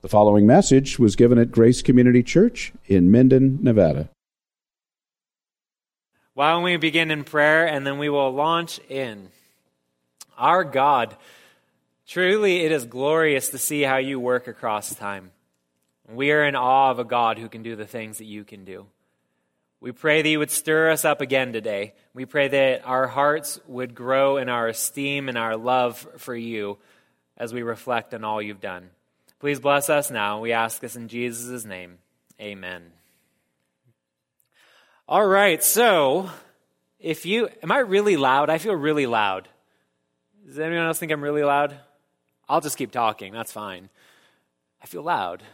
The following message was given at Grace Community Church in Minden, Nevada. Why don't we begin in prayer, and then we will launch in. Our God, truly it is glorious to see how you work across time. We are in awe of a God who can do the things that you can do. We pray that you would stir us up again today. We pray that our hearts would grow in our esteem and our love for you as we reflect on all you've done. Please bless us now. We ask this in Jesus' name. Amen. All right, so am I really loud? I feel really loud. Does anyone else think I'm really loud? I'll just keep talking. That's fine. I feel loud.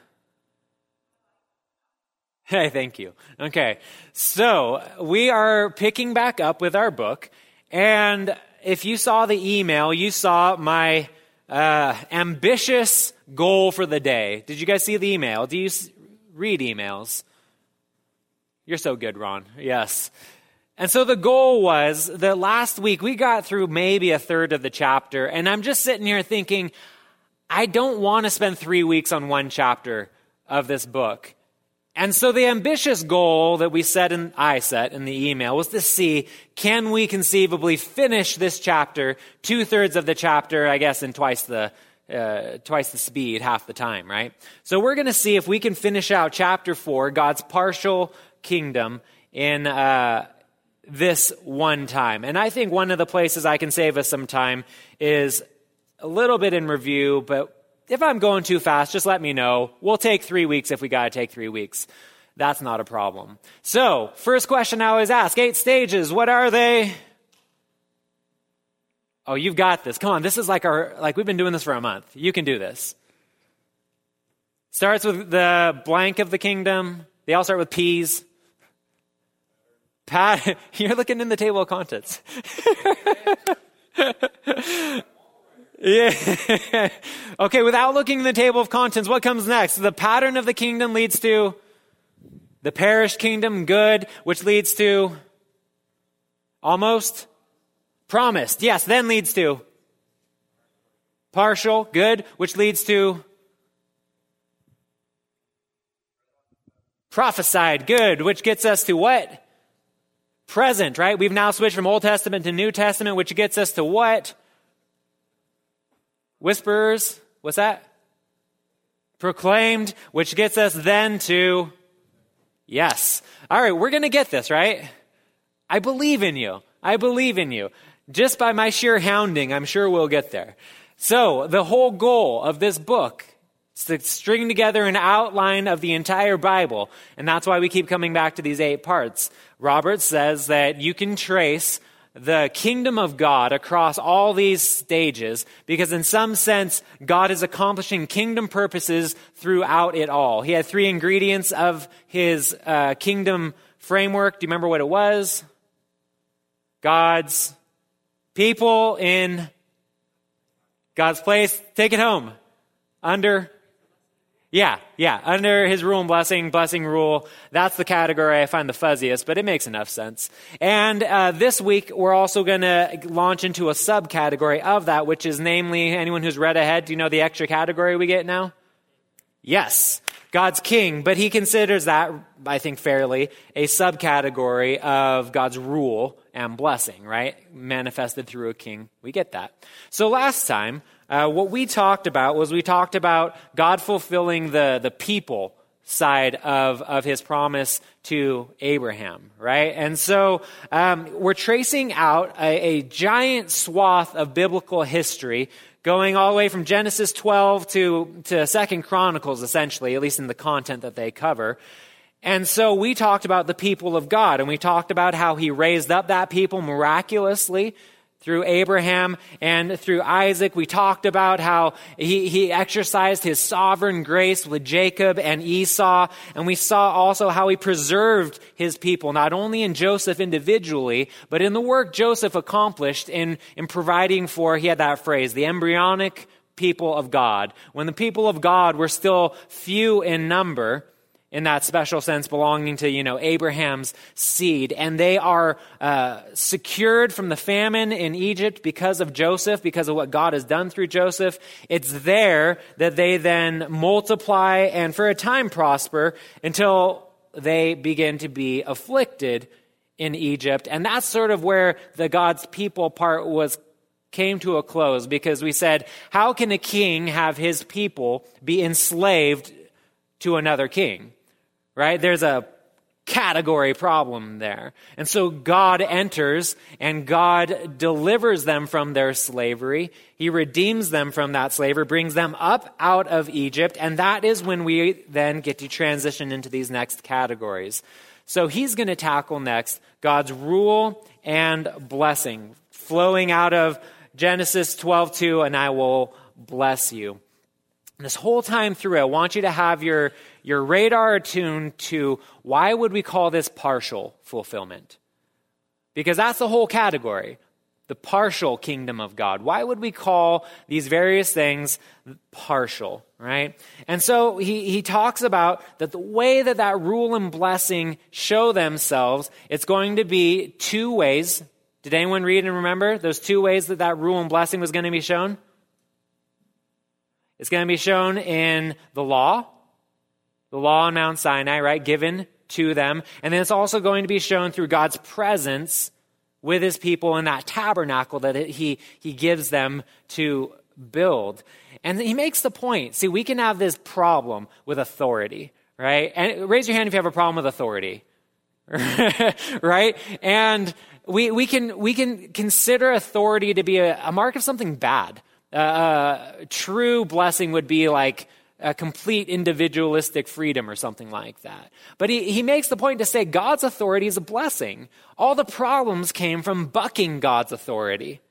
Hey, thank you. Okay, so we are picking back up with our book, and if you saw the email, you saw my ambitious goal for the day. Did you guys see the email? Do you read emails? You're so good, Ron. Yes. And so the goal was that last week we got through maybe a third of the chapter, and I'm just sitting here thinking, I don't want to spend 3 weeks on one chapter of this book. And so the ambitious goal that I set in the email was to see, can we conceivably finish this chapter, 2/3 of the chapter, I guess, in twice the speed, half the time, right? So we're going to see if we can finish out chapter 4, God's partial kingdom, in this one time. And I think one of the places I can save us some time is a little bit in review, but if I'm going too fast, just let me know. We'll take 3 weeks if we got to take 3 weeks. That's not a problem. So, first question I always ask, 8 stages, what are they? Oh, you've got this. Come on, this is like we've been doing this for a month. You can do this. Starts with the blank of the kingdom. They all start with P's. You're looking in the table of contents. Yeah. Okay, without looking in the table of contents, what comes next? The pattern of the kingdom leads to the perished kingdom, good, which leads to almost promised. Yes, then leads to partial, good, which leads to prophesied, good, which gets us to what? Present, right? We've now switched from Old Testament to New Testament, which gets us to what? Whisperers, what's that? Proclaimed, which gets us then to, yes. All right, we're going to get this, right? I believe in you. I believe in you. Just by my sheer hounding, I'm sure we'll get there. So, the whole goal of this book is to string together an outline of the entire Bible, and that's why we keep coming back to these 8 parts. Robert says that you can trace the kingdom of God across all these stages because in some sense, God is accomplishing kingdom purposes throughout it all. He had 3 ingredients of his kingdom framework. Do you remember what it was? God's people in God's place. Take it home. Under his rule and blessing, rule. That's the category I find the fuzziest, but it makes enough sense. And this week, we're also going to launch into a subcategory of that, which is namely, anyone who's read ahead, do you know the extra category we get now? Yes, God's king, but he considers that, I think fairly, a subcategory of God's rule and blessing, right? Manifested through a king. We get that. So last time, what we talked about God fulfilling the people side of his promise to Abraham, right? And so we're tracing out a giant swath of biblical history going all the way from Genesis 12 to 2 Chronicles, essentially, at least in the content that they cover. And so we talked about the people of God, and we talked about how he raised up that people miraculously through Abraham and through Isaac. We talked about how he exercised his sovereign grace with Jacob and Esau. And we saw also how he preserved his people, not only in Joseph individually, but in the work Joseph accomplished in providing for, he had that phrase, the embryonic people of God. When the people of God were still few in number, in that special sense, belonging to, Abraham's seed. And they are secured from the famine in Egypt because of Joseph, because of what God has done through Joseph. It's there that they then multiply and for a time prosper until they begin to be afflicted in Egypt. And that's sort of where the God's people part came to a close, because we said, how can a king have his people be enslaved to another king? Right? There's a category problem there. And so God enters and God delivers them from their slavery. He redeems them from that slavery, brings them up out of Egypt. And that is when we then get to transition into these next categories. So he's going to tackle next God's rule and blessing, flowing out of Genesis 12:2, and I will bless you. This whole time through, I want you to have your radar attuned to why would we call this partial fulfillment? Because that's the whole category, the partial kingdom of God. Why would we call these various things partial, right? And so he talks about that the way that rule and blessing show themselves, it's going to be two ways. Did anyone read and remember those two ways that rule and blessing was going to be shown? It's going to be shown in the law on Mount Sinai, right, given to them. And then it's also going to be shown through God's presence with his people in that tabernacle that he gives them to build. And he makes the point, see, we can have this problem with authority, right? And raise your hand if you have a problem with authority, right? And we can consider authority to be a mark of something bad. True blessing would be like a complete individualistic freedom or something like that. But he makes the point to say God's authority is a blessing. All the problems came from bucking God's authority.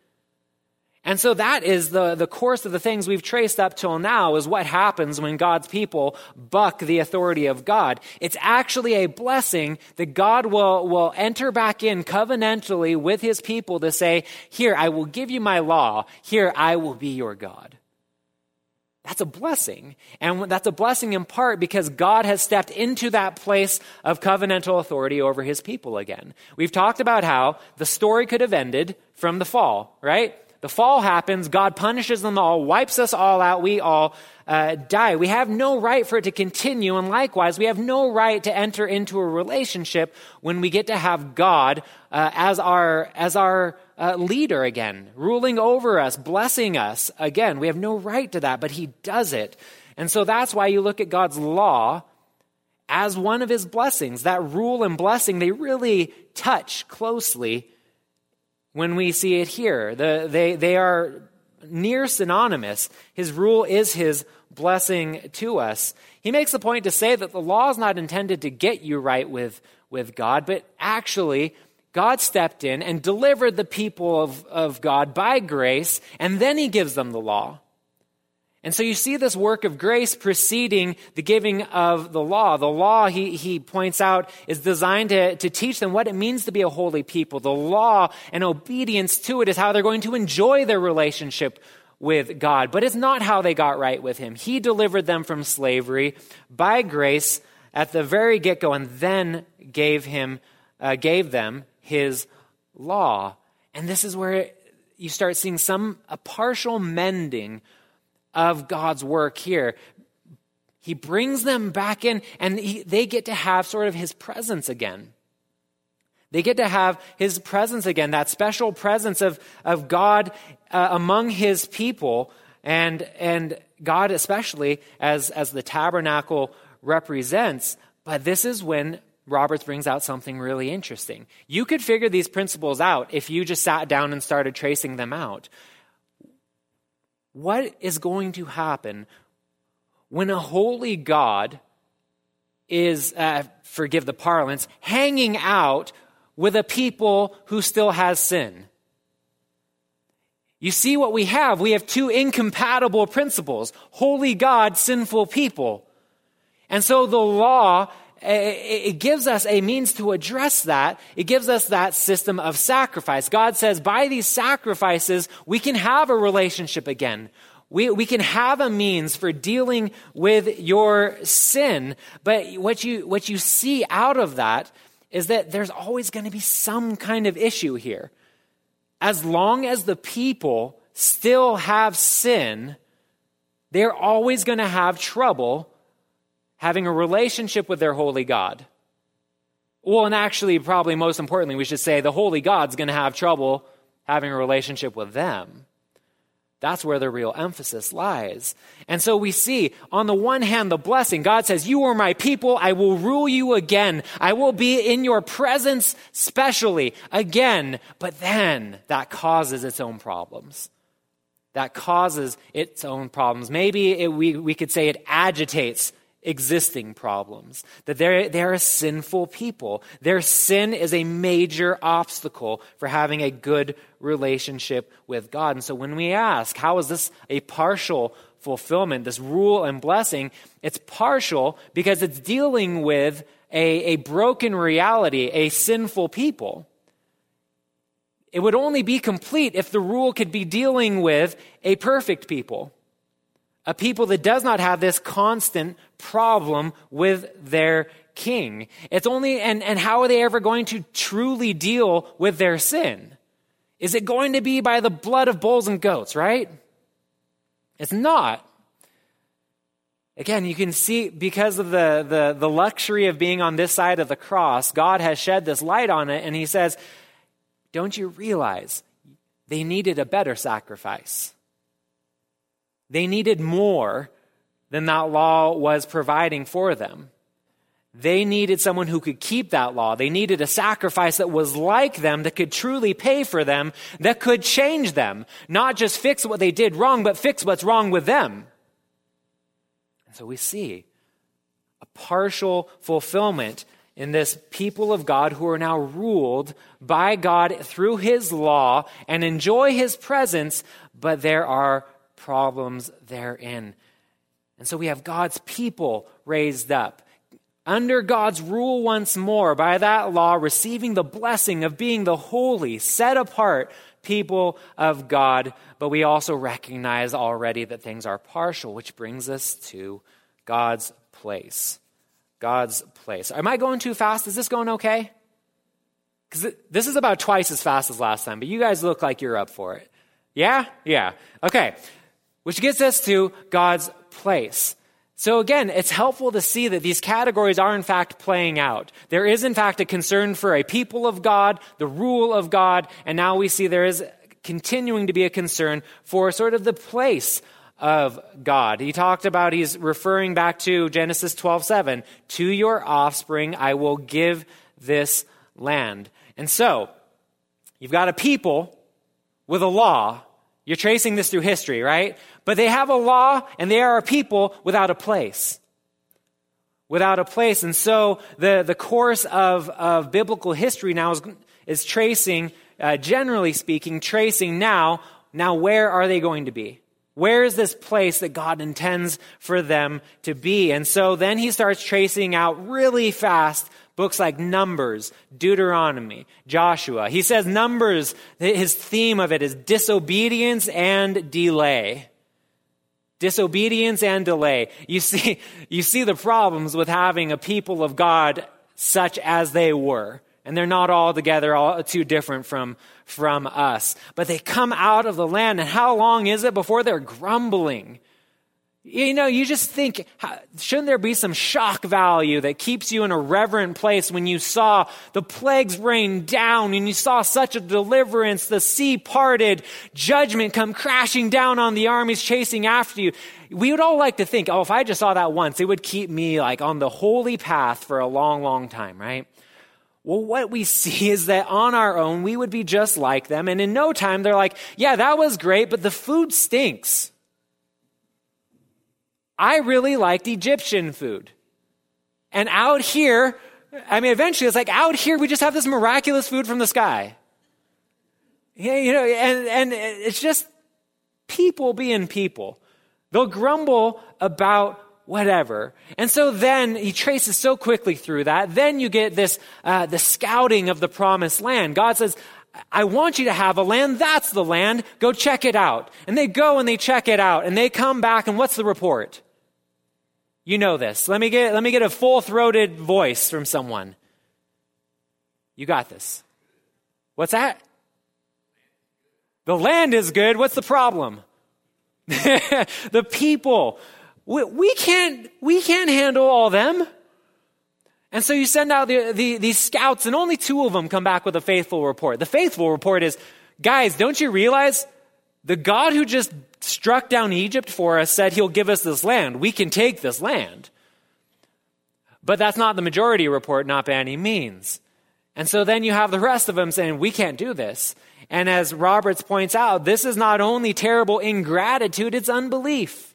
And so that is the course of the things we've traced up till now, is what happens when God's people buck the authority of God. It's actually a blessing that God will enter back in covenantally with his people to say, here, I will give you my law. Here, I will be your God. That's a blessing. And that's a blessing in part because God has stepped into that place of covenantal authority over his people again. We've talked about how the story could have ended from the fall, right? The fall happens, God punishes them all, wipes us all out, we all die. We have no right for it to continue, and likewise, we have no right to enter into a relationship when we get to have God as our leader again, ruling over us, blessing us again. We have no right to that, but he does it. And so that's why you look at God's law as one of his blessings. That rule and blessing, they really touch closely when we see it here. They are near synonymous. His rule is his blessing to us. He makes the point to say that the law is not intended to get you right with God, but actually God stepped in and delivered the people of God by grace, and then he gives them the law. And so you see this work of grace preceding the giving of the law. The law, he points out, is designed to teach them what it means to be a holy people. The law and obedience to it is how they're going to enjoy their relationship with God. But it's not how they got right with him. He delivered them from slavery by grace at the very get-go, and then gave them his law. And this is where you start seeing a partial mending of God's work here. He brings them back in, and they get to have sort of his presence again. They get to have his presence again, that special presence of God among his people, and God especially as the tabernacle represents. But this is when Roberts brings out something really interesting. You could figure these principles out if you just sat down and started tracing them out. What is going to happen when a holy God is, forgive the parlance, hanging out with a people who still has sin? You see what we have? We have two incompatible principles: holy God, sinful people. And so the law, it gives us a means to address that. It gives us that system of sacrifice. God says by these sacrifices, we can have a relationship again. We can have a means for dealing with your sin, but what you see out of that is that there's always going to be some kind of issue here. As long as the people still have sin, they're always going to have trouble having a relationship with their holy God. Well, and actually, probably most importantly, we should say the holy God's going to have trouble having a relationship with them. That's where the real emphasis lies. And so we see, on the one hand, the blessing. God says, you are my people. I will rule you again. I will be in your presence specially again. But then that causes its own problems. That causes its own problems. Maybe we could say it agitates existing problems. That they're a sinful people. Their sin is a major obstacle for having a good relationship with God. And so when we ask, how is this a partial fulfillment, this rule and blessing? It's partial because it's dealing with a broken reality, a sinful people. It would only be complete if the rule could be dealing with a perfect people. A people that does not have this constant problem with their king. It's only, and how are they ever going to truly deal with their sin? Is it going to be by the blood of bulls and goats, right? It's not. Again, you can see because of the luxury of being on this side of the cross, God has shed this light on it, and he says, don't you realize they needed a better sacrifice? They needed more than that law was providing for them. They needed someone who could keep that law. They needed a sacrifice that was like them, that could truly pay for them, that could change them. Not just fix what they did wrong, but fix what's wrong with them. And so we see a partial fulfillment in this people of God who are now ruled by God through his law and enjoy his presence, but there are problems therein. And so we have God's people raised up under God's rule once more by that law, receiving the blessing of being the holy, set apart people of God. But we also recognize already that things are partial, which brings us to God's place. God's place. Am I going too fast? Is this going okay? Because this is about twice as fast as last time, but you guys look like you're up for it. Yeah? Yeah. Okay. Which gets us to God's place. So again, it's helpful to see that these categories are in fact playing out. There is in fact a concern for a people of God, the rule of God, and now we see there is continuing to be a concern for sort of the place of God. He talked about, he's referring back to Genesis 12:7, to your offspring I will give this land. And so, you've got a people with a law. You're tracing this through history, right? But they have a law and they are a people without a place. Without a place. And so the course of biblical history now is tracing, generally speaking, tracing now where are they going to be? Where is this place that God intends for them to be? And so then he starts tracing out really fast books like Numbers, Deuteronomy, Joshua. He says Numbers, his theme of it is disobedience and delay. Disobedience and delay. You see the problems with having a people of God such as they were. And they're not all together, all too different from us. But they come out of the land, and how long is it before they're grumbling? You know, you just think, shouldn't there be some shock value that keeps you in a reverent place when you saw the plagues rain down and you saw such a deliverance, the sea parted, judgment come crashing down on the armies chasing after you? We would all like to think, if I just saw that once, it would keep me like on the holy path for a long, long time, right? Well, what we see is that on our own, we would be just like them. And in no time, they're like, yeah, that was great, but the food stinks. I really liked Egyptian food. And out here, eventually it's like out here, we just have this miraculous food from the sky. Yeah, and it's just people being people. They'll grumble about whatever. And so then he traces so quickly through that. Then you get this, the scouting of the promised land. God says, I want you to have a land. That's the land. Go check it out. And they go and they check it out and they come back. And what's the report? You know this. Let me get a full-throated voice from someone. You got this. What's that? The land is good. What's the problem? The people. We can't handle all them. And so you send out these scouts, and only 2 of them come back with a faithful report. The faithful report is, guys, don't you realize the God who just struck down Egypt for us said he'll give us this land. We can take this land. But that's not the majority report, not by any means. And so then you have the rest of them saying, we can't do this. And as Roberts points out, this is not only terrible ingratitude, it's unbelief.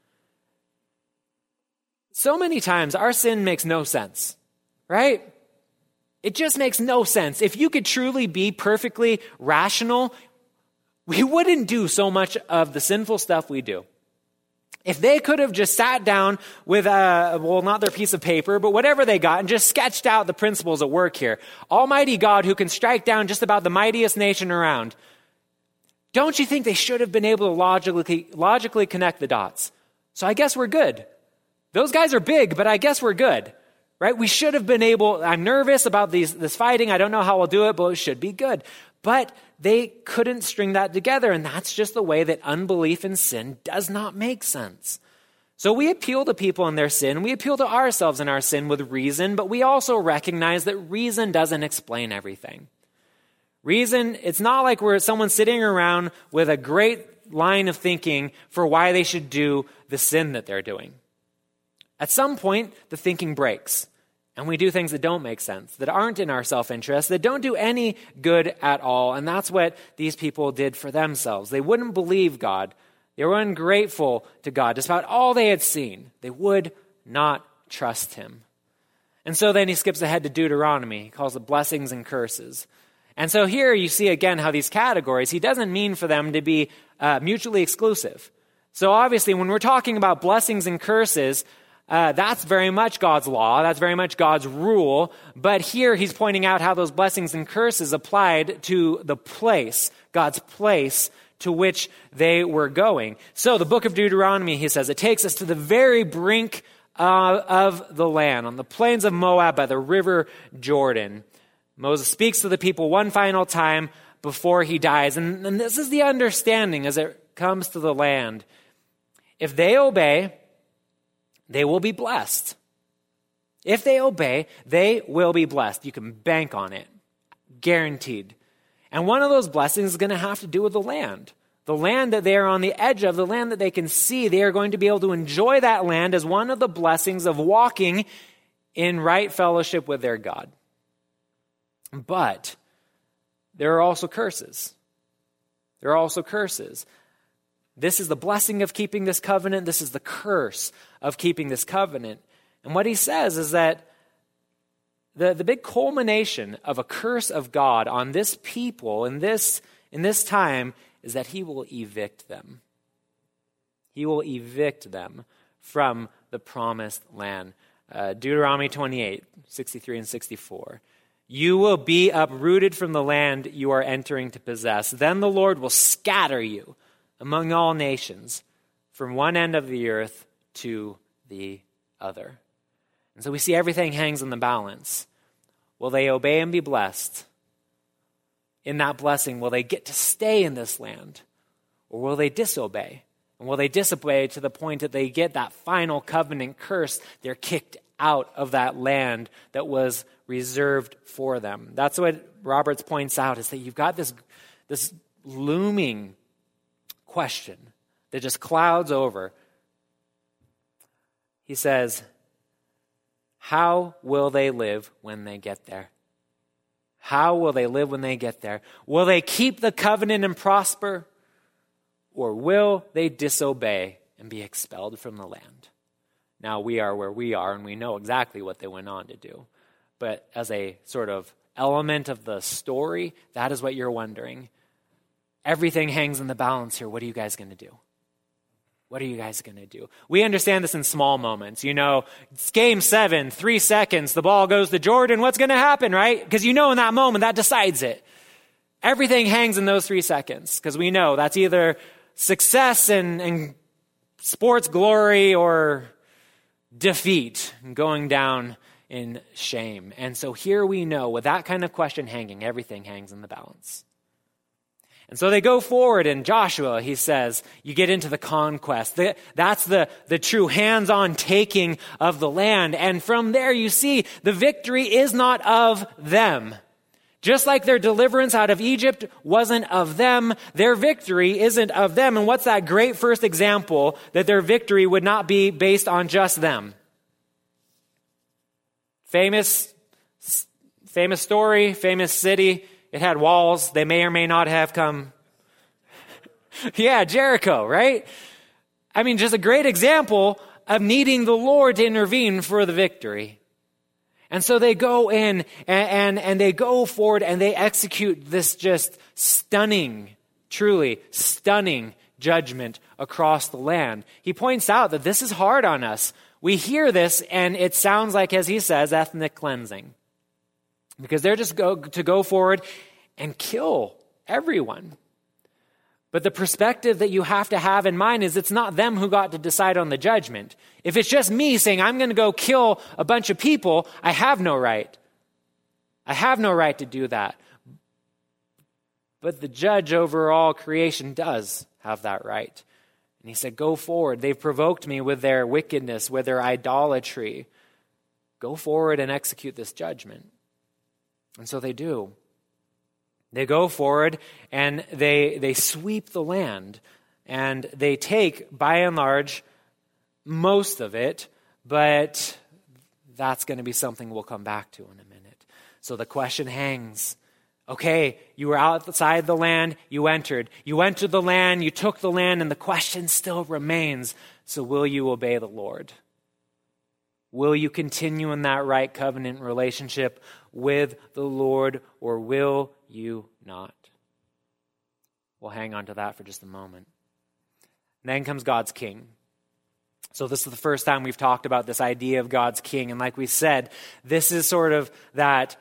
So many times our sin makes no sense, right? It just makes no sense. If you could truly be perfectly rational, we wouldn't do so much of the sinful stuff we do. If they could have just sat down with, not their piece of paper, but whatever they got and just sketched out the principles at work here. Almighty God who can strike down just about the mightiest nation around. Don't you think they should have been able to logically connect the dots? So I guess we're good. Those guys are big, but I guess we're good, right? We should have been able, I'm nervous about this fighting. I don't know how we'll do it, but it should be good. But they couldn't string that together, and that's just the way that unbelief and sin does not make sense. So we appeal to people in their sin. We appeal to ourselves in our sin with reason, but we also recognize that reason doesn't explain everything. Reason, it's not like we're someone sitting around with a great line of thinking for why they should do the sin that they're doing. At some point, the thinking breaks. And we do things that don't make sense, that aren't in our self-interest, that don't do any good at all. And that's what these people did for themselves. They wouldn't believe God. They were ungrateful to God. Despite all they had seen, they would not trust him. And so then he skips ahead to Deuteronomy. He calls it blessings and curses. And so here you see again how these categories, he doesn't mean for them to be mutually exclusive. So obviously when we're talking about blessings and curses, that's very much God's law. That's very much God's rule. But here he's pointing out how those blessings and curses applied to the place, God's place to which they were going. So the book of Deuteronomy, he says, it takes us to the very brink of the land, on the plains of Moab by the river Jordan. Moses speaks to the people one final time before he dies. And this is the understanding as it comes to the land. If they obey, they will be blessed. If they obey, they will be blessed. You can bank on it. Guaranteed. And one of those blessings is going to have to do with the land. The land that they are on the edge of, the land that they can see. They are going to be able to enjoy that land as one of the blessings of walking in right fellowship with their God. But there are also curses. There are also curses. This is the blessing of keeping this covenant. This is the curse of keeping this covenant. And what he says is that the big culmination of a curse of God on this people in this time is that he will evict them. He will evict them from the promised land. Deuteronomy 28, 63 and 64. You will be uprooted from the land you are entering to possess. Then the Lord will scatter you among all nations, from one end of the earth to the other. And so we see everything hangs in the balance. Will they obey and be blessed? In that blessing, will they get to stay in this land? Or will they disobey? And will they disobey to the point that they get that final covenant curse? They're kicked out of that land that was reserved for them. That's what Roberts points out, is that you've got this looming question that just clouds over. He says, how will they live when they get there? How will they live when they get there? Will they keep the covenant and prosper? Or will they disobey and be expelled from the land? Now we are where we are, and we know exactly what they went on to do. But as a sort of element of the story, that is what you're wondering. Everything hangs in the balance here. What are you guys going to do? What are you guys going to do? We understand this in small moments. You know, it's game 7, 3 seconds, the ball goes to Jordan. What's going to happen, right? Because you know in that moment, that decides it. Everything hangs in those 3 seconds because we know that's either success and sports glory or defeat and going down in shame. And so here we know with that kind of question hanging, everything hangs in the balance. And so they go forward, and Joshua, he says, you get into the conquest. That's the true hands-on taking of the land. And from there you see the victory is not of them. Just like their deliverance out of Egypt wasn't of them, their victory isn't of them. And what's that great first example that their victory would not be based on just them? Famous story, famous city. It had walls. They may or may not have come. Yeah, Jericho, right? I mean, just a great example of needing the Lord to intervene for the victory. And so they go in and they go forward and they execute this just stunning, truly stunning judgment across the land. He points out that this is hard on us. We hear this and it sounds like, as he says, ethnic cleansing. Because they're just to go forward and kill everyone. But the perspective that you have to have in mind is it's not them who got to decide on the judgment. If it's just me saying, I'm going to go kill a bunch of people, I have no right. I have no right to do that. But the judge over all creation does have that right. And he said, go forward. They've provoked me with their wickedness, with their idolatry. Go forward and execute this judgment. And so they do. They go forward and they sweep the land. And they take, by and large, most of it. But that's going to be something we'll come back to in a minute. So the question hangs. Okay, you were outside the land, you entered. You entered the land, you took the land, and the question still remains. So will you obey the Lord? Will you continue in that right covenant relationship with the Lord, or will you not? We'll hang on to that for just a moment. And then comes God's king. So this is the first time we've talked about this idea of God's king. And like we said, this is sort of that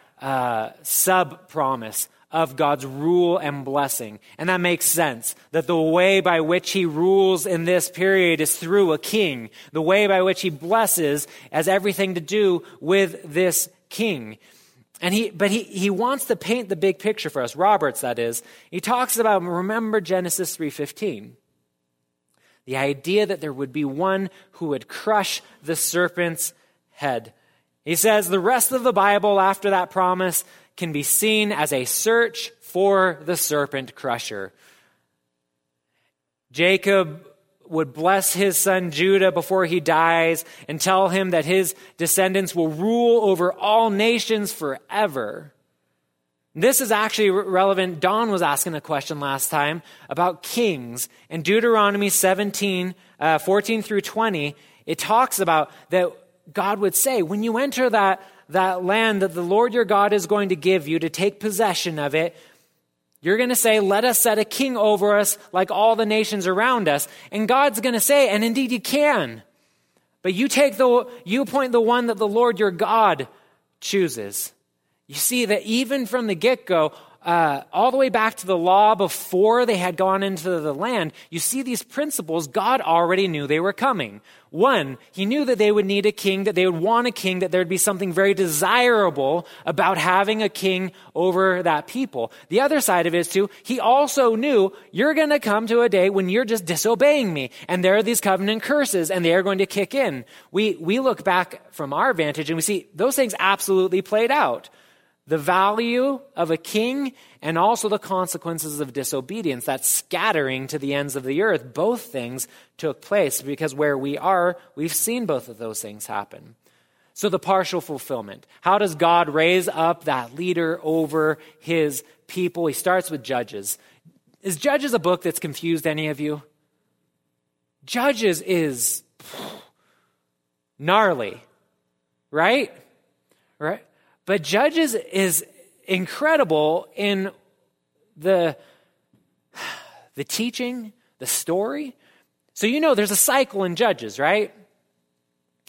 sub-promise of God's rule and blessing. And that makes sense, that the way by which he rules in this period is through a king. The way by which he blesses has everything to do with this king. And he wants to paint the big picture for us, Roberts that is. He talks about, remember Genesis 3:15. The idea that there would be one who would crush the serpent's head. He says the rest of the Bible after that promise can be seen as a search for the serpent crusher. Jacob would bless his son Judah before he dies and tell him that his descendants will rule over all nations forever. This is actually relevant. Don was asking a question last time about kings. In Deuteronomy 17, 14 through 20, it talks about that God would say, when you enter that land that the Lord your God is going to give you to take possession of it, you're going to say, let us set a king over us like all the nations around us. And God's going to say, and indeed you can, but you appoint the one that the Lord your God chooses. You see that even from the get-go, all the way back to the law before they had gone into the land, you see these principles God already knew they were coming. One, he knew that they would need a king, that they would want a king, that there'd be something very desirable about having a king over that people. The other side of it is too, he also knew you're going to come to a day when you're just disobeying me. And there are these covenant curses and they are going to kick in. We look back from our vantage and we see those things absolutely played out. The value of a king and also the consequences of disobedience, that scattering to the ends of the earth, both things took place because where we are, we've seen both of those things happen. So the partial fulfillment. How does God raise up that leader over his people? He starts with Judges. Is Judges a book that's confused any of you? Judges is gnarly, right? Right? But Judges is incredible in the teaching, the story. So there's a cycle in Judges, right?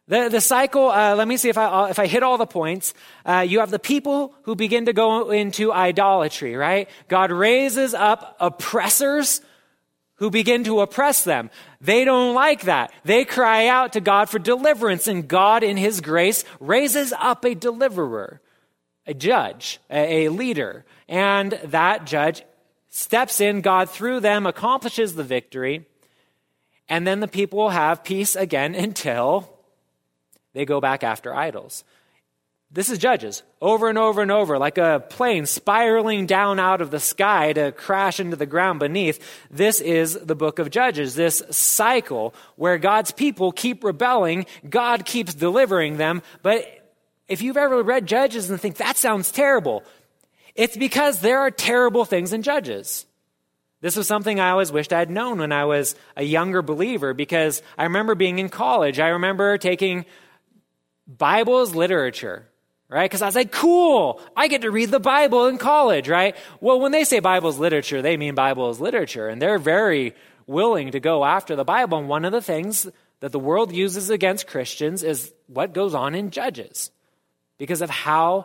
The cycle, let me see if I hit all the points. You have the people who begin to go into idolatry, right? God raises up oppressors who begin to oppress them. They don't like that. They cry out to God for deliverance, and God in his grace raises up a deliverer, a judge, a leader. And that judge steps in, God through them accomplishes the victory, and then the people will have peace again until they go back after idols. This is Judges, over and over and over, like a plane spiraling down out of the sky to crash into the ground beneath. This is the book of Judges, this cycle where God's people keep rebelling, God keeps delivering them. But if you've ever read Judges and think, that sounds terrible, it's because there are terrible things in Judges. This was something I always wished I had known when I was a younger believer, because I remember being in college. I remember taking Bible as literature, right? Because I was like, cool, I get to read the Bible in college, right? Well, when they say Bible as literature, they mean Bible as literature, and they're very willing to go after the Bible. And one of the things that the world uses against Christians is what goes on in Judges, because of how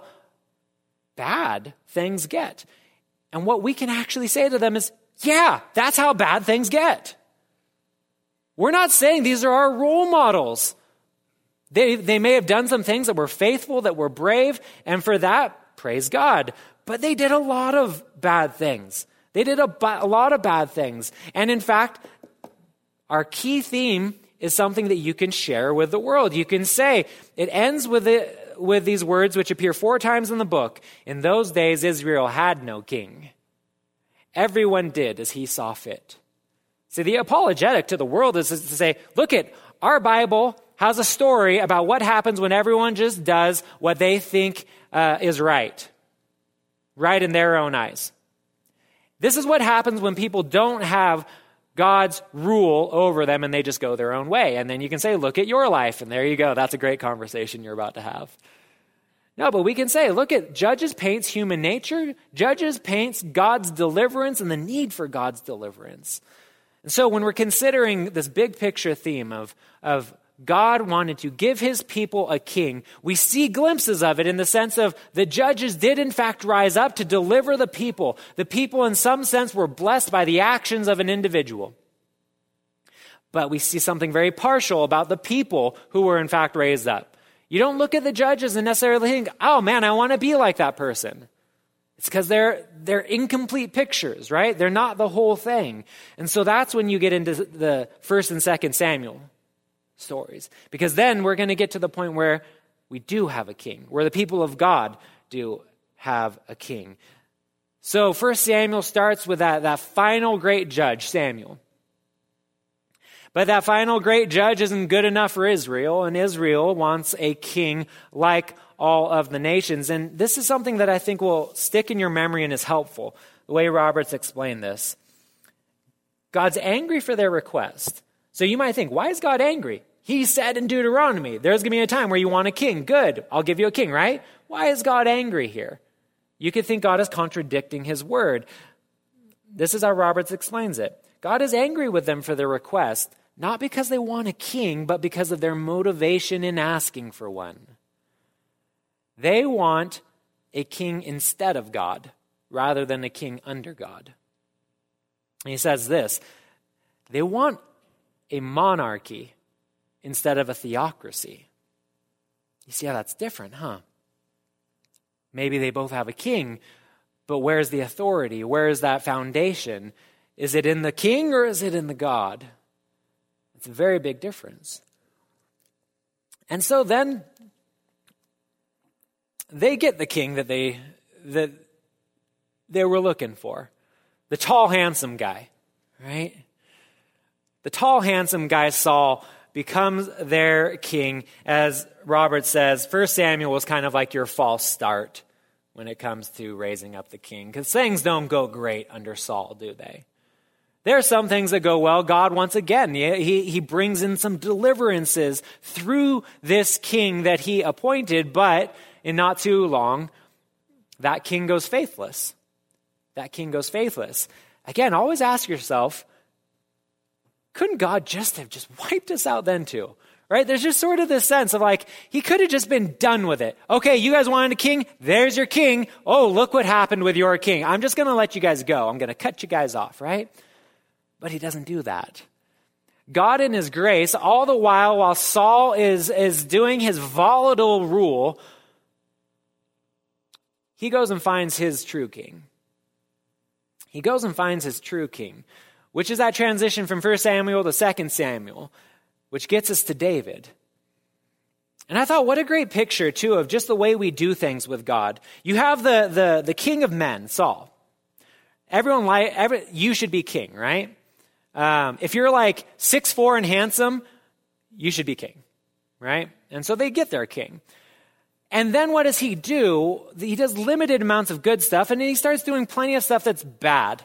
bad things get. And what we can actually say to them is, yeah, that's how bad things get. We're not saying these are our role models. They may have done some things that were faithful, that were brave, and for that, praise God. But they did a lot of bad things. They did a lot of bad things. And in fact, our key theme is something that you can share with the world. You can say, it ends with these words which appear 4 times in the book. In those days, Israel had no king. Everyone did as he saw fit. See, the apologetic to the world is to say, look at our Bible has a story about what happens when everyone just does what they think is right in their own eyes. This is what happens when people don't have God's rule over them and they just go their own way. And then you can say, look at your life, and there you go. That's a great conversation you're about to have. No, but we can say, look at Judges paints human nature. Judges paints God's deliverance and the need for God's deliverance. And so when we're considering this big picture theme of God wanted to give his people a king, we see glimpses of it in the sense of the judges did in fact rise up to deliver the people. The people in some sense were blessed by the actions of an individual. But we see something very partial about the people who were in fact raised up. You don't look at the judges and necessarily think, oh man, I want to be like that person. It's because they're incomplete pictures, right? They're not the whole thing. And so that's when you get into the 1st and 2nd Samuel stories. Because then we're going to get to the point where we do have a king, where the people of God do have a king. So 1 Samuel starts with that final great judge, Samuel. But that final great judge isn't good enough for Israel, and Israel wants a king like all of the nations. And this is something that I think will stick in your memory and is helpful, the way Roberts explained this. God's angry for their request. So you might think, why is God angry? He said in Deuteronomy, there's going to be a time where you want a king. Good, I'll give you a king, right? Why is God angry here? You could think God is contradicting his word. This is how Roberts explains it. God is angry with them for their request, not because they want a king, but because of their motivation in asking for one. They want a king instead of God, rather than a king under God. And he says this, they want a monarchy instead of a theocracy. You see how that's different, huh? Maybe they both have a king, but where's the authority? Where is that foundation? Is it in the king or is it in the God? It's a very big difference. And so then they get the king that they were looking for. The tall, handsome guy, right? The tall, handsome guy, Saul, becomes their king. As Robert says, 1 Samuel was kind of like your false start when it comes to raising up the king, because things don't go great under Saul, do they? There are some things that go well. God, once again, he brings in some deliverances through this king that he appointed, but in not too long, that king goes faithless. That king goes faithless. Again, always ask yourself, couldn't God just have wiped us out then too? right? There's just sort of this sense of like, he could have just been done with it. Okay, you guys wanted a king? There's your king. Oh, look what happened with your king. I'm just going to let you guys go. I'm going to cut you guys off, right? But he doesn't do that. God in his grace, all the while Saul is doing his volatile rule, he goes and finds his true king. He goes and finds his true king, which is that transition from 1 Samuel to 2 Samuel, which gets us to David. And I thought, what a great picture, too, of just the way we do things with God. You have the king of men, Saul. You should be king, right? If you're like 6'4" and handsome, you should be king, right? And so they get their king. And then what does he do? He does limited amounts of good stuff, and then he starts doing plenty of stuff that's bad.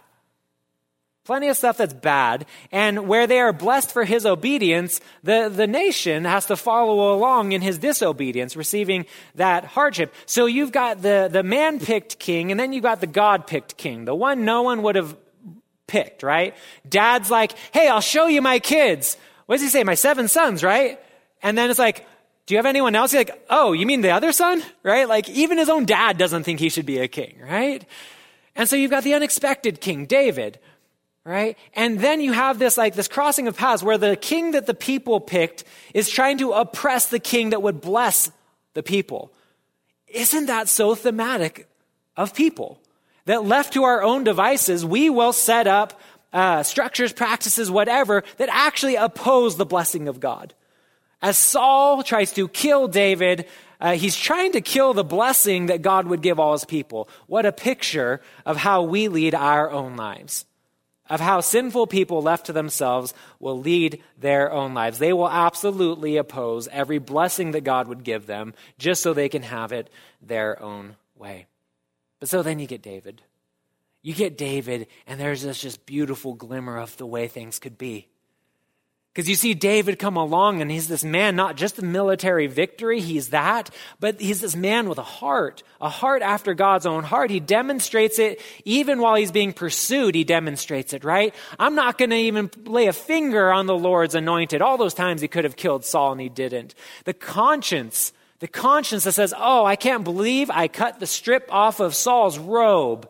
Plenty of stuff that's bad. And where they are blessed for his obedience, the nation has to follow along in his disobedience, receiving that hardship. So you've got the man-picked king, and then you've got the God-picked king, the one no one would have picked, right? Dad's like, hey, I'll show you my kids. What does he say? My 7 sons, right? And then it's like, do you have anyone else? He's like, oh, you mean the other son? Right? Like even his own dad doesn't think he should be a king, right? And so you've got the unexpected king, David, right? And then you have this crossing of paths where the king that the people picked is trying to oppress the king that would bless the people. Isn't that so thematic of people? That left to our own devices, we will set up structures, practices, whatever, that actually oppose the blessing of God. As Saul tries to kill David, he's trying to kill the blessing that God would give all his people. What a picture of how we lead our own lives. Of how sinful people left to themselves will lead their own lives. They will absolutely oppose every blessing that God would give them just so they can have it their own way. But so then you get David. You get David, and there's this just beautiful glimmer of the way things could be. Because you see David come along, and he's this man, not just a military victory, he's that, but he's this man with a heart after God's own heart. He demonstrates it even while he's being pursued, he demonstrates it, right? I'm not going to even lay a finger on the Lord's anointed. All those times he could have killed Saul, and he didn't. The conscience that says, oh, I can't believe I cut the strip off of Saul's robe.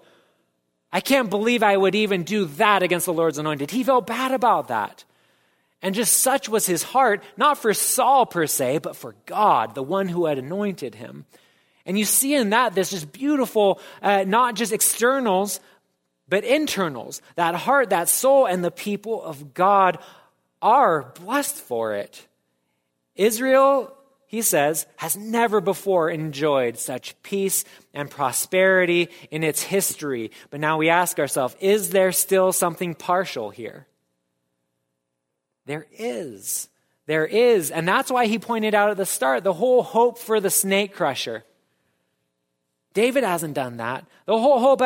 I can't believe I would even do that against the Lord's anointed. He felt bad about that. And just such was his heart, not for Saul per se, but for God, the one who had anointed him. And you see in that this just beautiful, not just externals, but internals. That heart, that soul, and the people of God are blessed for it. Israel, he says, has never before enjoyed such peace and prosperity in its history. But now we ask ourselves, is there still something partial here? There is. And that's why he pointed out at the start, the whole hope for the snake crusher. David hasn't done that. The whole hope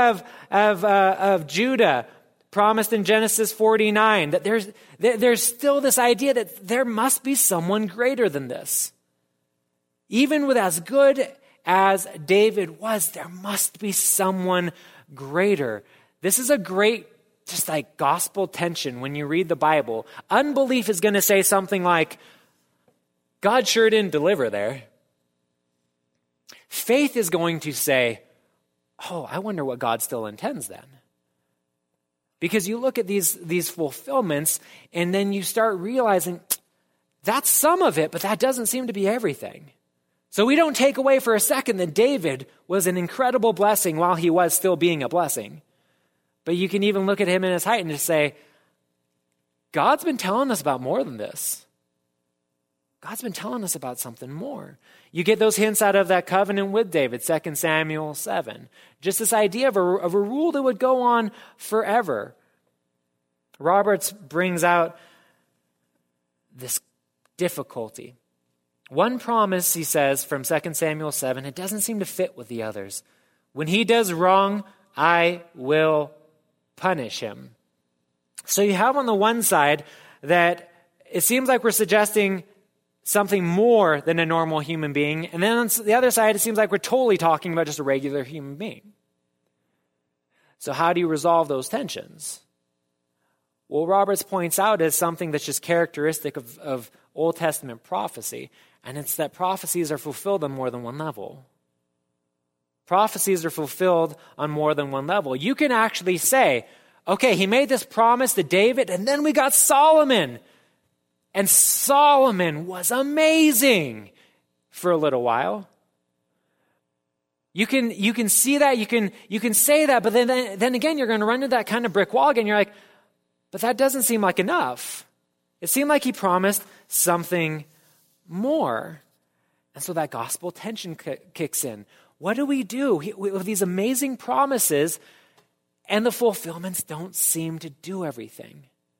of Judah, promised in Genesis 49, that there's still this idea that there must be someone greater than this. Even with as good as David was, there must be someone greater. This is a great just like gospel tension when you read the Bible. Unbelief is going to say something like, God sure didn't deliver there. Faith is going to say, oh, I wonder what God still intends then. Because you look at these fulfillments and then you start realizing that's some of it, but that doesn't seem to be everything. So we don't take away for a second that David was an incredible blessing while he was still being a blessing. But you can even look at him in his height and just say, God's been telling us about more than this. God's been telling us about something more. You get those hints out of that covenant with David, 2 Samuel 7. Just this idea of a rule that would go on forever. Roberts brings out this difficulty. One promise, he says, from 2 Samuel 7, it doesn't seem to fit with the others. When he does wrong, I will punish him. So you have on the one side that it seems like we're suggesting something more than a normal human being. And then on the other side, it seems like we're totally talking about just a regular human being. So how do you resolve those tensions? Well, Roberts points out as something that's just characteristic of Old Testament prophecy, and it's that prophecies are fulfilled on more than one level. Prophecies are fulfilled on more than one level. You can actually say, okay, he made this promise to David, and then we got Solomon. And Solomon was amazing for a little while. You can see that, you can say that, but then again, you're going to run into that kind of brick wall again. You're like, but that doesn't seem like enough. It seemed like he promised something more. And so that gospel tension kicks in. What do? We have these amazing promises, and the fulfillments don't seem to do everything.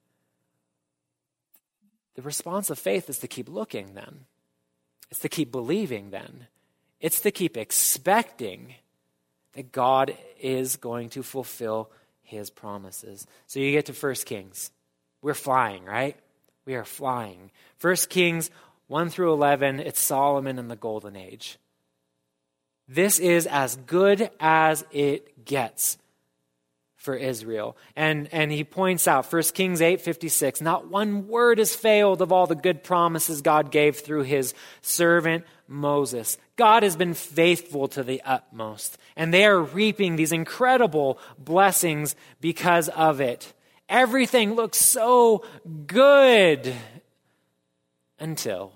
The response of faith is to keep looking then. It's to keep believing then. It's to keep expecting that God is going to fulfill his promises. So you get to 1 Kings. We're flying, right? We are flying. 1 Kings 1 through 11, it's Solomon in the golden age. This is as good as it gets for Israel. And he points out, 1 Kings 8:56, not one word has failed of all the good promises God gave through his servant Moses. God has been faithful to the utmost, and they are reaping these incredible blessings because of it. Everything looks so good until,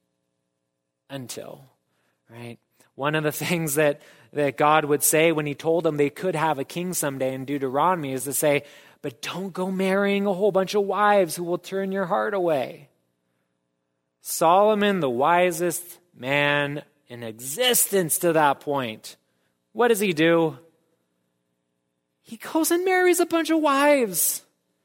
right? One of the things that God would say when he told them they could have a king someday in Deuteronomy is to say, but don't go marrying a whole bunch of wives who will turn your heart away. Solomon, the wisest man in existence to that point, what does he do? He goes and marries a bunch of wives.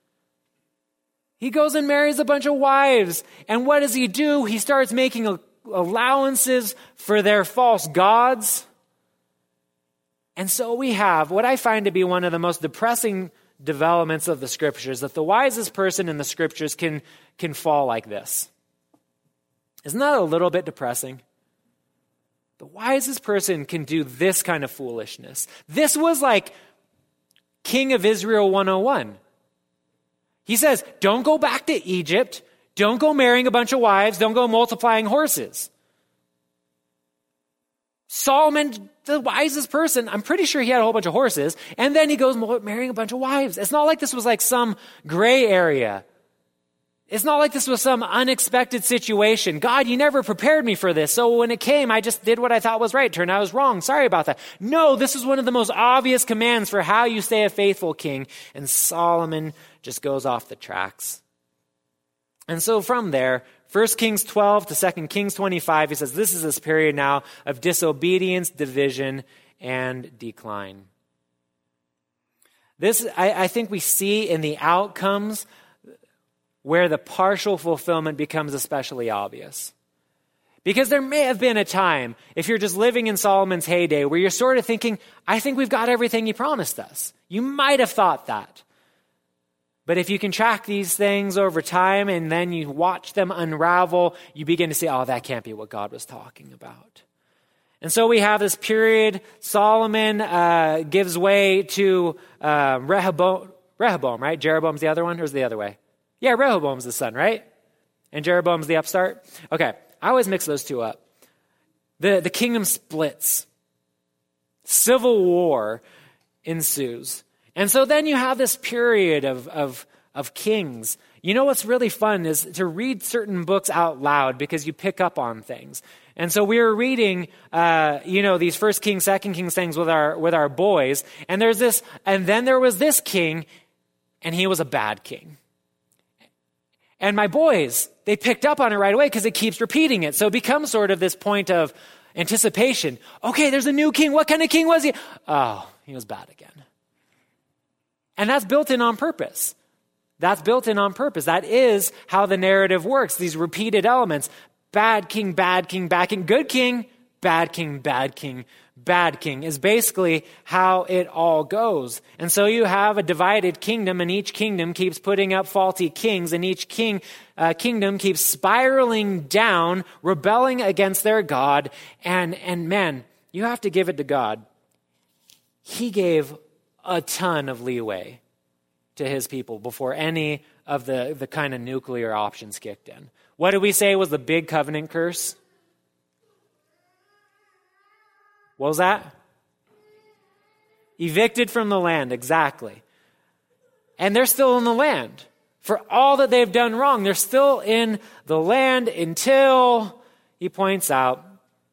He goes and marries a bunch of wives. And what does he do? He starts making allowances for their false gods. And so we have what I find to be one of the most depressing developments of the scriptures, that the wisest person in the scriptures can fall like this. Isn't that a little bit depressing? The wisest person can do this kind of foolishness. This was like King of Israel 101. He says, don't go back to Egypt. Don't go marrying a bunch of wives. Don't go multiplying horses. Solomon, the wisest person, I'm pretty sure he had a whole bunch of horses. And then he goes marrying a bunch of wives. It's not like this was like some gray area. It's not like this was some unexpected situation. God, you never prepared me for this. So when it came, I just did what I thought was right. Turned out I was wrong. Sorry about that. No, this is one of the most obvious commands for how you stay a faithful king. And Solomon just goes off the tracks. And so from there, 1 Kings 12 to 2 Kings 25, he says this is this period now of disobedience, division, and decline. This, I think we see in the outcomes where the partial fulfillment becomes especially obvious. Because there may have been a time, if you're just living in Solomon's heyday, where you're sort of thinking, I think we've got everything he promised us. You might have thought that. But if you can track these things over time and then you watch them unravel, you begin to see, oh, that can't be what God was talking about. And so we have this period, Solomon gives way to Rehoboam, right? Jeroboam's the other one, or is it the other way? Yeah, Rehoboam's the son, right? And Jeroboam's the upstart? Okay, I always mix those two up. The kingdom splits. Civil war ensues. And so then you have this period of kings. You know what's really fun is to read certain books out loud because you pick up on things. And so we were reading, these 1 Kings, 2 Kings things with our boys. And then there was this king, and he was a bad king. And my boys, they picked up on it right away because it keeps repeating it. So it becomes sort of this point of anticipation. Okay, there's a new king. What kind of king was he? Oh, he was bad again. And that's built in on purpose. That's built in on purpose. That is how the narrative works. These repeated elements. Bad king, bad king, bad king, good king, bad king, bad king, bad king is basically how it all goes. And so you have a divided kingdom, and each kingdom keeps putting up faulty kings, and each kingdom keeps spiraling down, rebelling against their God. And man, you have to give it to God. He gave a ton of leeway to his people before any of the kind of nuclear options kicked in. What did we say was the big covenant curse? What was that? Evicted from the land, exactly. And they're still in the land. For all that they've done wrong, they're still in the land until, he points out,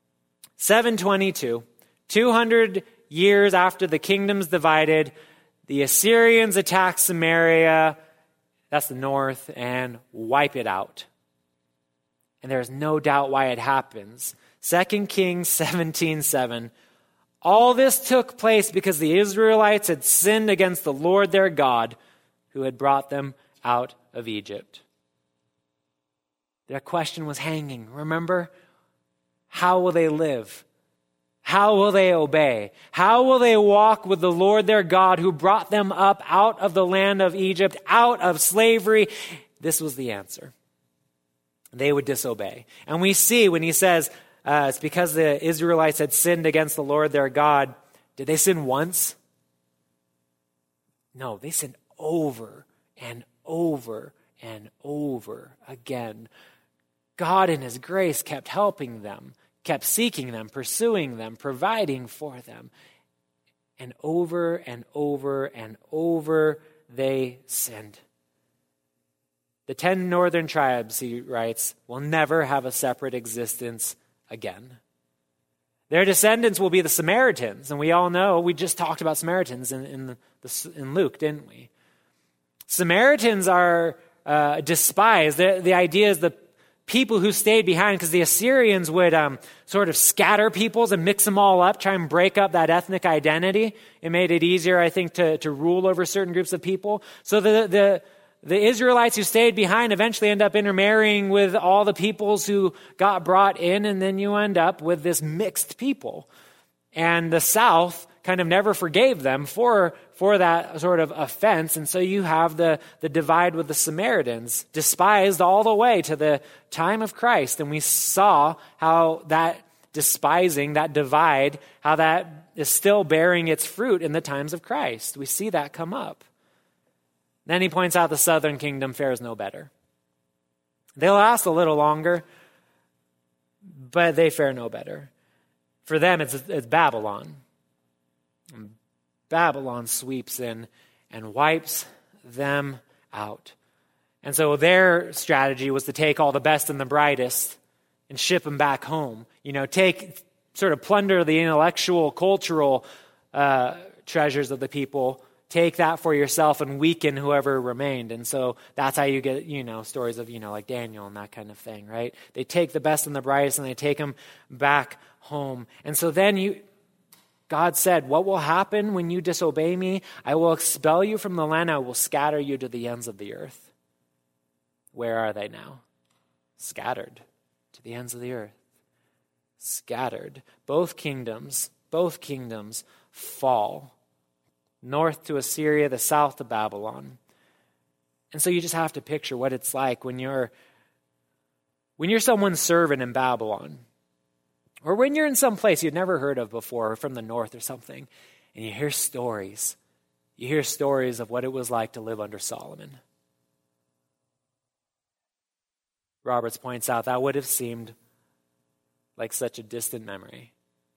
722, 200 years after the kingdom's divided, the Assyrians attack Samaria, that's the north, and wipe it out. And there's no doubt why it happens. 2 Kings 17:7. All this took place because the Israelites had sinned against the Lord their God, who had brought them out of Egypt. Their question was hanging. Remember? How will they live? How will they obey? How will they walk with the Lord their God who brought them up out of the land of Egypt, out of slavery? This was the answer. They would disobey. And we see when he says, it's because the Israelites had sinned against the Lord their God. Did they sin once? No, they sinned over and over and over again. God in his grace kept helping them, kept seeking them, pursuing them, providing for them. And over and over and over they sinned. The 10 northern tribes, he writes, will never have a separate existence again. Their descendants will be the Samaritans. And we all know, we just talked about Samaritans in Luke, didn't we? Samaritans are despised. The idea is the people who stayed behind, because the Assyrians would sort of scatter peoples and mix them all up, try and break up that ethnic identity. It made it easier, I think, to rule over certain groups of people. So the Israelites who stayed behind eventually end up intermarrying with all the peoples who got brought in, and then you end up with this mixed people. And the South kind of never forgave them for that sort of offense. And so you have the divide with the Samaritans, despised all the way to the time of Christ. And we saw how that despising, that divide, how that is still bearing its fruit in the times of Christ. We see that come up. Then he points out the southern kingdom fares no better. They last a little longer, but they fare no better. For them, it's Babylon. And Babylon sweeps in and wipes them out. And so their strategy was to take all the best and the brightest and ship them back home. Sort of plunder the intellectual, cultural treasures of the people, take that for yourself and weaken whoever remained. And so that's how you get, stories of, like Daniel and that kind of thing, right? They take the best and the brightest and they take them back home. And so then God said, what will happen when you disobey me? I will expel you from the land. I will scatter you to the ends of the earth. Where are they now? Scattered to the ends of the earth. Scattered. Both kingdoms fall. North to Assyria, the south to Babylon. And so you just have to picture what it's like when you're someone's servant in Babylon, or when you're in some place you'd never heard of before, from the north or something, and you hear stories. You hear stories of what it was like to live under Solomon. Roberts points out that would have seemed like such a distant memory.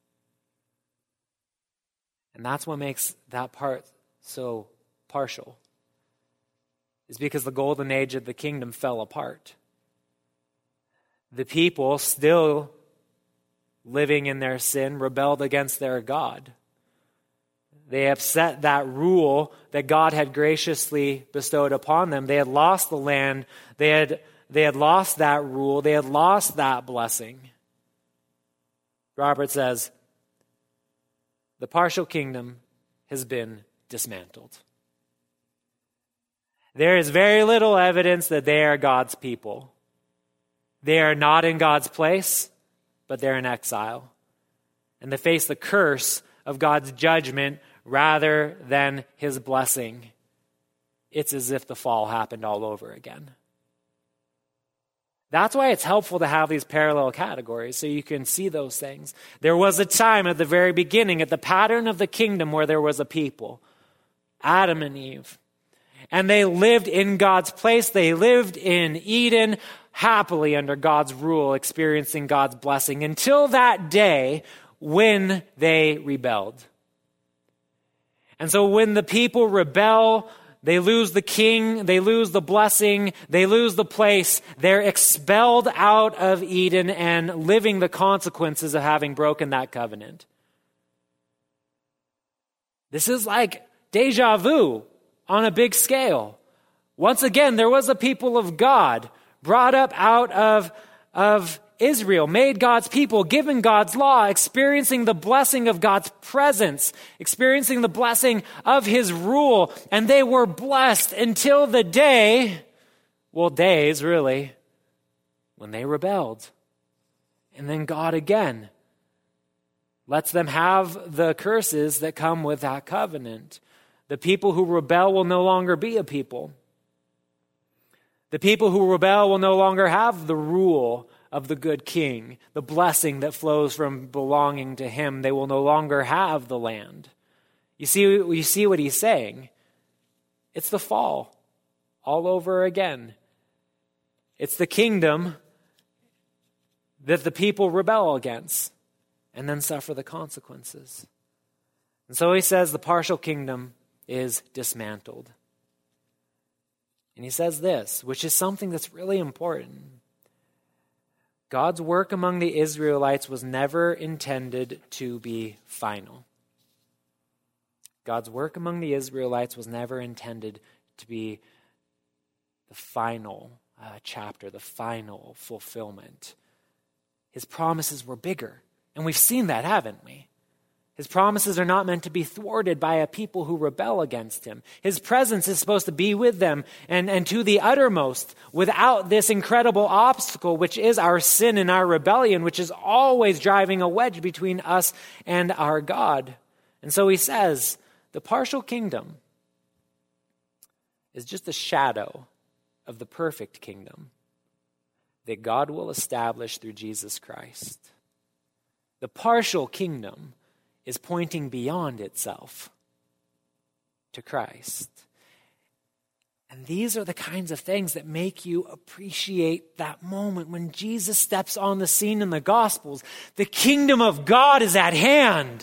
And that's what makes that part so partial, is because the golden age of the kingdom fell apart. The people, still living in their sin, rebelled against their God. They upset that rule that God had graciously bestowed upon them. They had lost the land. They had lost that rule. They had lost that blessing. Robert says, the partial kingdom has been dismantled. There is very little evidence that they are God's people. They are not in God's place, but they're in exile. And they face the curse of God's judgment rather than his blessing. It's as if the fall happened all over again. That's why it's helpful to have these parallel categories, so you can see those things. There was a time at the very beginning, at the pattern of the kingdom, where there was a people, Adam and Eve. And they lived in God's place. They lived in Eden, happily under God's rule, experiencing God's blessing until that day when they rebelled. And so when the people rebel, they lose the king, they lose the blessing, they lose the place. They're expelled out of Eden and living the consequences of having broken that covenant. This is like deja vu on a big scale. Once again, there was a people of God brought up out of Israel, made God's people, given God's law, experiencing the blessing of God's presence, experiencing the blessing of his rule, and they were blessed until the day, days really, when they rebelled. And then God again lets them have the curses that come with that covenant. The people who rebel will no longer be a people. The people who rebel will no longer have the rule of the good king, the blessing that flows from belonging to him. They will no longer have the land. You see what he's saying? It's the fall all over again. It's the kingdom that the people rebel against and then suffer the consequences. And so he says the partial kingdom is dismantled. And he says this, which is something that's really important. God's work among the Israelites was never intended to be final. God's work among the Israelites was never intended to be the final chapter, the final fulfillment. His promises were bigger, and we've seen that, haven't we? His promises are not meant to be thwarted by a people who rebel against him. His presence is supposed to be with them and to the uttermost without this incredible obstacle, which is our sin and our rebellion, which is always driving a wedge between us and our God. And so he says, the partial kingdom is just a shadow of the perfect kingdom that God will establish through Jesus Christ. The partial kingdom is pointing beyond itself to Christ. And these are the kinds of things that make you appreciate that moment when Jesus steps on the scene in the Gospels. The kingdom of God is at hand.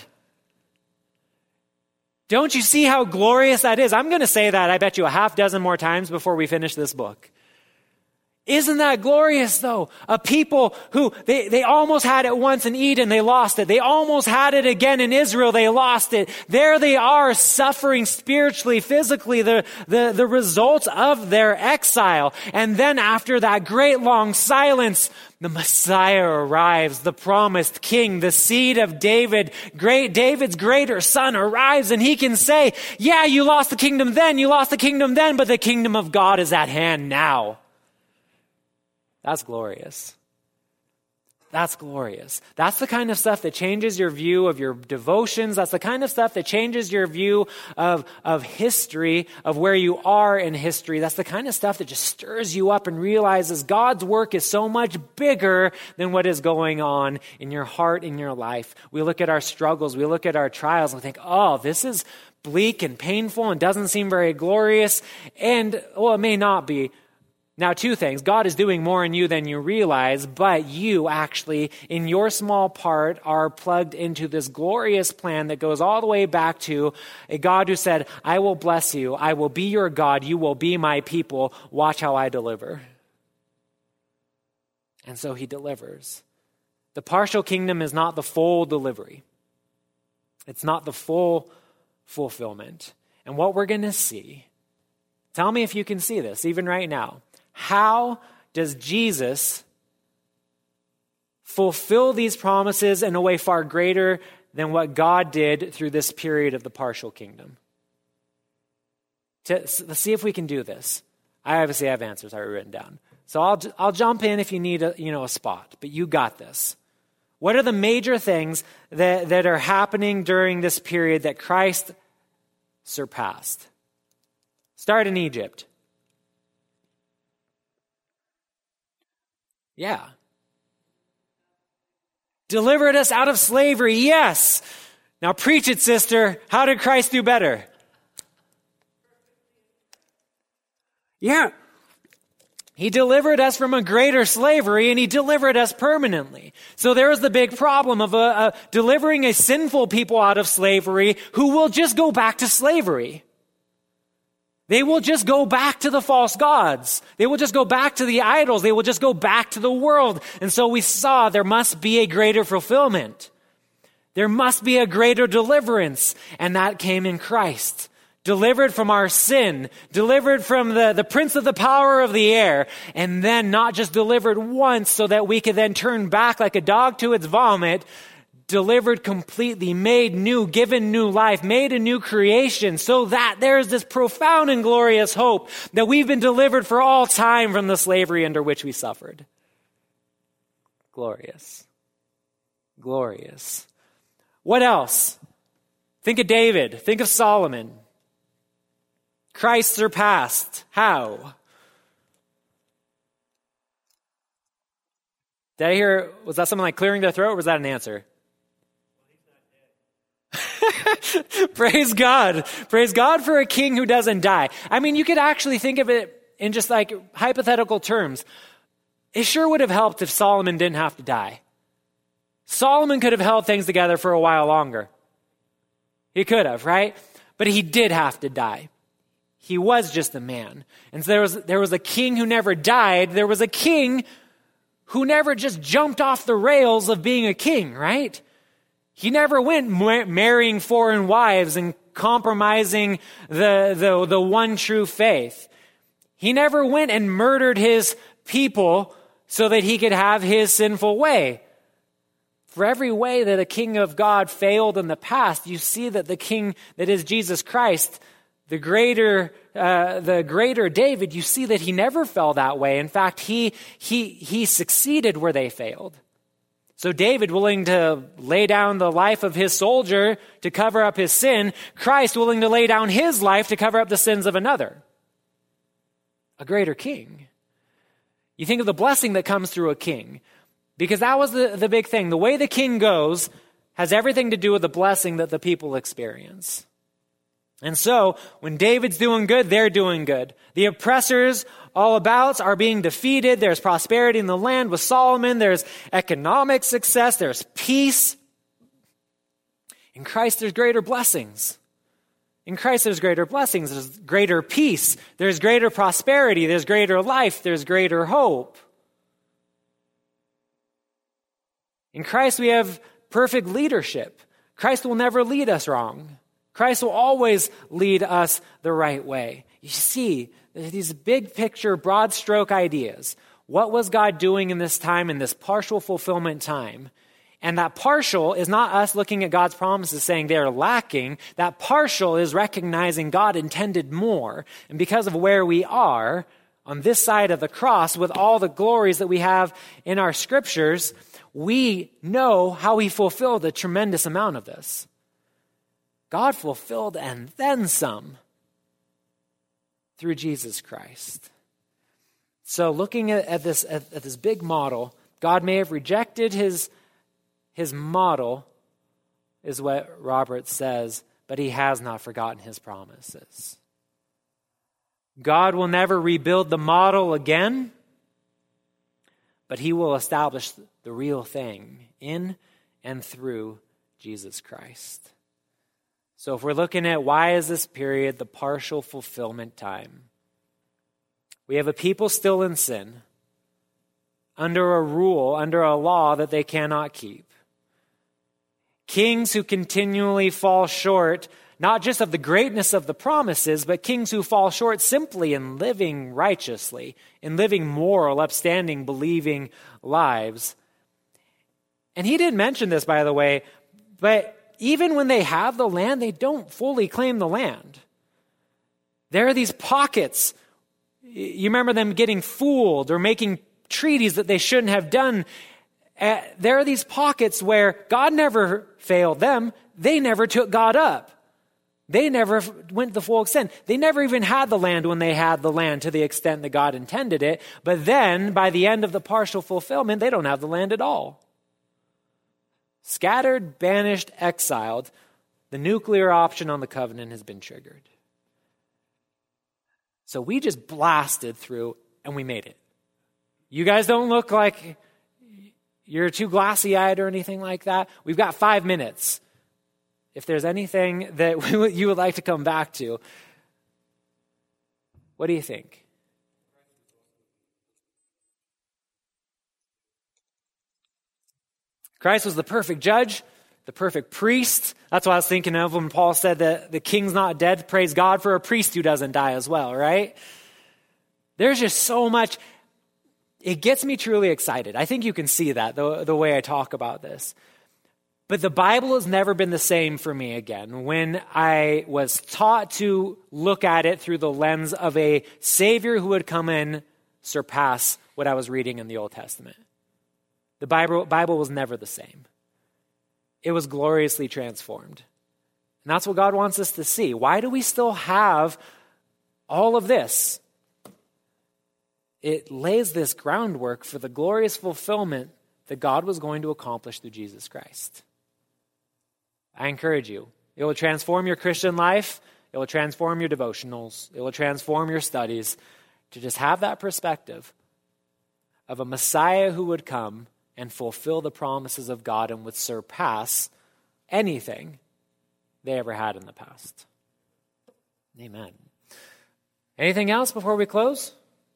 Don't you see how glorious that is? I'm going to say that, I bet you, a half dozen more times before we finish this book. Isn't that glorious, though? A people who, they almost had it once in Eden, they lost it. They almost had it again in Israel, they lost it. There they are, suffering spiritually, physically, the results of their exile. And then after that great long silence, the Messiah arrives, the promised king, the seed of David, David's greater son arrives, and he can say, yeah, you lost the kingdom then, but the kingdom of God is at hand now. That's glorious. That's glorious. That's the kind of stuff that changes your view of your devotions. That's the kind of stuff that changes your view of history, of where you are in history. That's the kind of stuff that just stirs you up and realizes God's work is so much bigger than what is going on in your heart, in your life. We look at our struggles, we look at our trials, and we think, oh, this is bleak and painful and doesn't seem very glorious. And, well, it may not be. Now, two things. God is doing more in you than you realize, but you actually, in your small part, are plugged into this glorious plan that goes all the way back to a God who said, I will bless you. I will be your God. You will be my people. Watch how I deliver. And so he delivers. The partial kingdom is not the full delivery. It's not the full fulfillment. And what we're going to see, tell me if you can see this, even right now. How does Jesus fulfill these promises in a way far greater than what God did through this period of the partial kingdom? Let's see if we can do this. I obviously have answers already written down. So I'll jump in if you need a spot, but you got this. What are the major things that are happening during this period that Christ surpassed? Start in Egypt. Yeah. Delivered us out of slavery, yes. Now preach it, sister. How did Christ do better? He delivered us from a greater slavery, and he delivered us permanently. So there is the big problem of delivering a sinful people out of slavery who will just go back to slavery. They will just go back to the false gods. They will just go back to the idols. They will just go back to the world. And so we saw there must be a greater fulfillment. There must be a greater deliverance. And that came in Christ. Delivered from our sin, delivered from the prince of the power of the air, and then not just delivered once so that we could then turn back like a dog to its vomit, delivered completely, made new, given new life, made a new creation, so that there's this profound and glorious hope that we've been delivered for all time from the slavery under which we suffered. Glorious. Glorious. What else? Think of David. Think of Solomon. Christ surpassed. How? Did I hear, was that something like clearing their throat, or was that an answer? Praise God. Praise God for a king who doesn't die. I mean, you could actually think of it in just like hypothetical terms. It sure would have helped if Solomon didn't have to die. Solomon could have held things together for a while longer. He could have, right? But he did have to die. He was just a man. And so there was a king who never died. There was a king who never just jumped off the rails of being a king, right? He never went marrying foreign wives and compromising the one true faith. He never went and murdered his people so that he could have his sinful way. For every way that a king of God failed in the past, you see that the king that is Jesus Christ, the greater David, you see that he never fell that way. In fact, he succeeded where they failed. So David willing to lay down the life of his soldier to cover up his sin, Christ willing to lay down his life to cover up the sins of another. A greater king. You think of the blessing that comes through a king, because that was the big thing. The way the king goes has everything to do with the blessing that the people experience. And so, when David's doing good, they're doing good. The oppressors all about are being defeated. There's prosperity in the land with Solomon. There's economic success. There's peace. In Christ, there's greater blessings. In Christ, there's greater blessings. There's greater peace. There's greater prosperity. There's greater life. There's greater hope. In Christ, we have perfect leadership. Christ will never lead us wrong. Christ will always lead us the right way. You see, these big picture, broad stroke ideas. What was God doing in this time, in this partial fulfillment time? And that partial is not us looking at God's promises saying they're lacking. That partial is recognizing God intended more. And because of where we are on this side of the cross with all the glories that we have in our scriptures, we know how he fulfilled a tremendous amount of this. God fulfilled and then some through Jesus Christ. So looking at this big model, God may have rejected his model, is what Robert says, but he has not forgotten his promises. God will never rebuild the model again, but he will establish the real thing in and through Jesus Christ. So if we're looking at why is this period the partial fulfillment time, we have a people still in sin, under a rule, under a law that they cannot keep. Kings who continually fall short, not just of the greatness of the promises, but kings who fall short simply in living righteously, in living moral, upstanding, believing lives. And he didn't mention this, by the way, but even when they have the land, they don't fully claim the land. There are these pockets. You remember them getting fooled or making treaties that they shouldn't have done. There are these pockets where God never failed them. They never took God up. They never went the full extent. They never even had the land when they had the land to the extent that God intended it. But then, by the end of the partial fulfillment, they don't have the land at all. Scattered, banished, exiled, the nuclear option on the covenant has been triggered. So we just blasted through and we made it. You guys don't look like you're too glassy-eyed or anything like that. We've got 5 minutes. If there's anything that you would like to come back to, what do you think? Christ was the perfect judge, the perfect priest. That's what I was thinking of when Paul said that the king's not dead. Praise God for a priest who doesn't die as well, right? There's just so much. It gets me truly excited. I think you can see that the way I talk about this. But the Bible has never been the same for me again. When I was taught to look at it through the lens of a Savior who would come and surpass what I was reading in the Old Testament. The Bible was never the same. It was gloriously transformed. And that's what God wants us to see. Why do we still have all of this? It lays this groundwork for the glorious fulfillment that God was going to accomplish through Jesus Christ. I encourage you. It will transform your Christian life. It will transform your devotionals. It will transform your studies to just have that perspective of a Messiah who would come and fulfill the promises of God and would surpass anything they ever had in the past. Amen. Anything else before we close?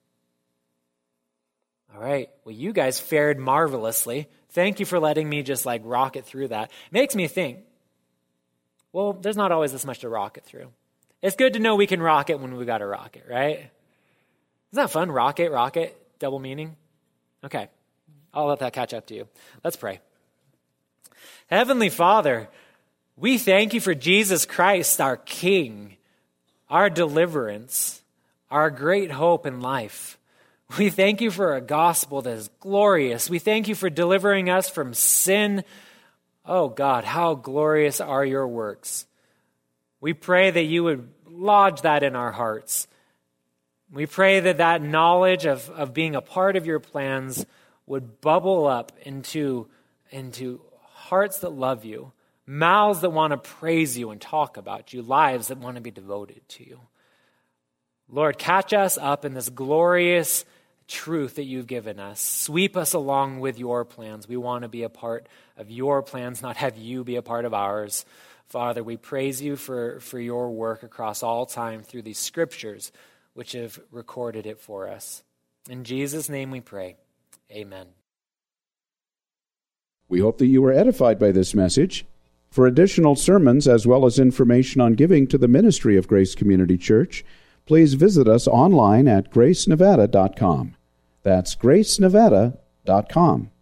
All right. Well, you guys fared marvelously. Thank you for letting me just rocket through that. Makes me think, well, there's not always this much to rocket through. It's good to know we can rocket when we got a rocket, right? Isn't that fun? Rocket, double meaning. Okay. I'll let that catch up to you. Let's pray. Heavenly Father, we thank you for Jesus Christ, our King, our deliverance, our great hope in life. We thank you for a gospel that is glorious. We thank you for delivering us from sin. Oh God, how glorious are your works. We pray that you would lodge that in our hearts. We pray that that knowledge of being a part of your plans would bubble up into hearts that love you, mouths that want to praise you and talk about you, lives that want to be devoted to you. Lord, catch us up in this glorious truth that you've given us. Sweep us along with your plans. We want to be a part of your plans, not have you be a part of ours. Father, we praise you for your work across all time through these scriptures, which have recorded it for us. In Jesus' name we pray. Amen. We hope that you were edified by this message. For additional sermons as well as information on giving to the ministry of Grace Community Church, please visit us online at gracenevada.com. That's gracenevada.com.